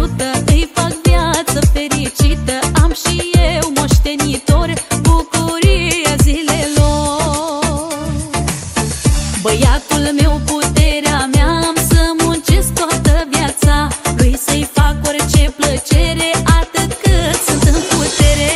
ajută, îi fac viață fericită. Am și eu moștenitor, bucuria zilelor. Băiatul meu, puterea mea, am să muncesc toată viața, lui să-i fac orice plăcere, atât cât sunt în putere.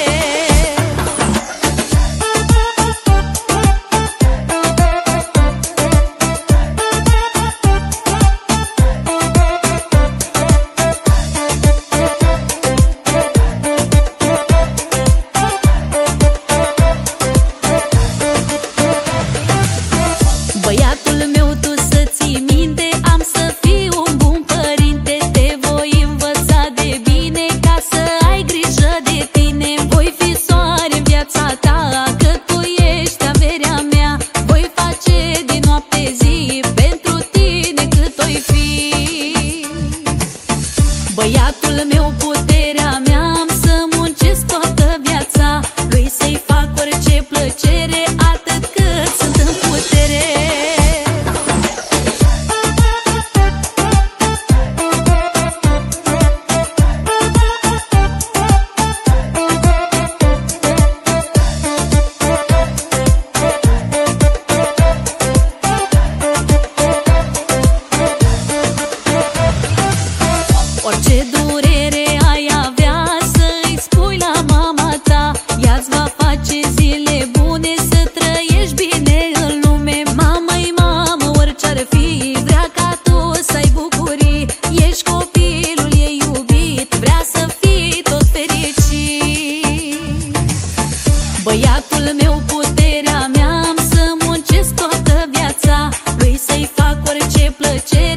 Băiatul meu, tu să ții minte, am să fiu un bun părinte. Te voi învăța de bine ca să ai grijă de tine. Voi fi soare în viața ta, că tu ești averea mea. Voi face din noapte zi pentru tine cât o-i fi. Băiatul meu, puterea mea, am să muncesc toată viața, lui să-i fac orice plăcere, atât cât sunt în putere. Orice durere ai avea, să-i spui la mama ta, ea-ți va face zile bune, să trăiești bine în lume. Mamă-i mamă, orice-ar fi, vrea ca tu să ai bucurii. Ești copilul ei iubit, vrea să fii tot fericit. Băiatul meu, puterea mea, am să muncesc toată viața, lui să-i fac orice plăcere,